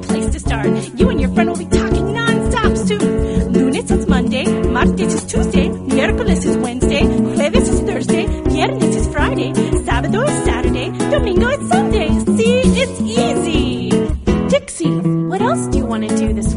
great place to start. You and your friend will be talking non-stop soon. Lunes is Monday, martes is Tuesday, miércoles is Wednesday, jueves is Thursday, viernes is Friday, sábado is Saturday, domingo is Sunday. See, it's easy. Dixie, what else do you want to do this